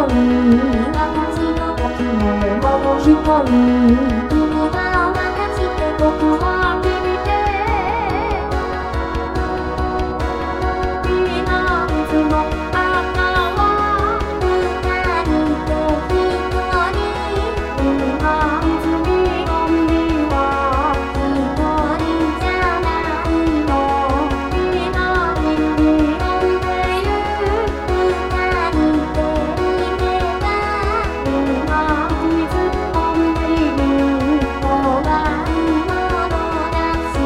人私の時ももう一人君が私で僕は君でみな水の赤は二人で一人みな水に海は一人じゃないのみな水に飲んでゆ二人でいればみな水飲んでいる方がいいものだし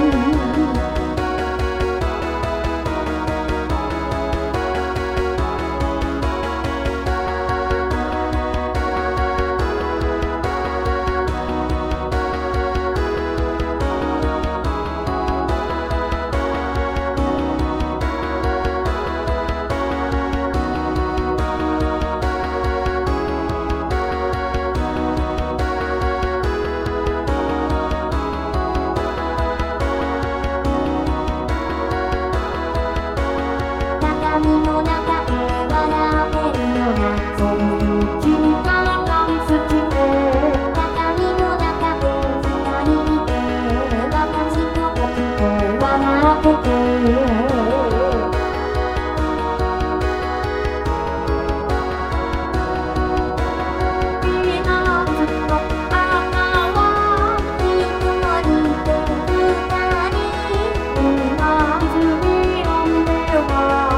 鏡の中で笑ってるようなそういう君が大好きで鏡の中で二人で私と僕と笑っててみなずの赤は一人で二人みなずに飲んでは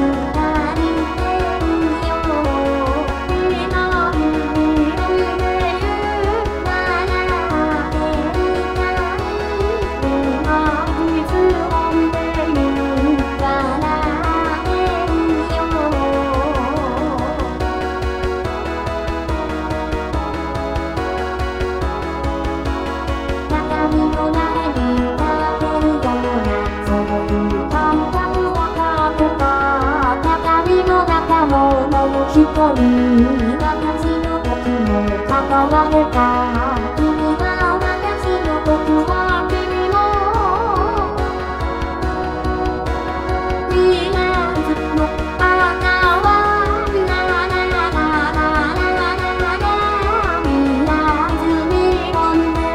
鏡の中に立ってるようなそういう感覚わかってた鏡の中のもう一人私の時も関われた君は私の僕は君のみなずの赤はラララララララみなずに飲んで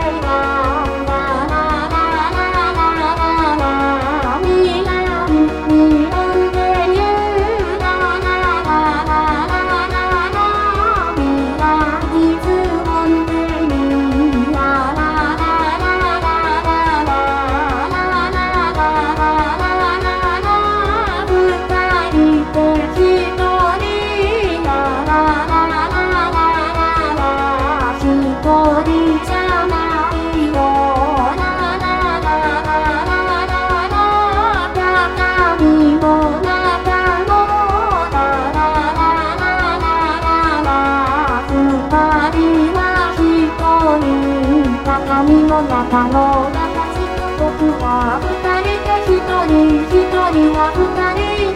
鏡の中の私と僕は二人で一人は二人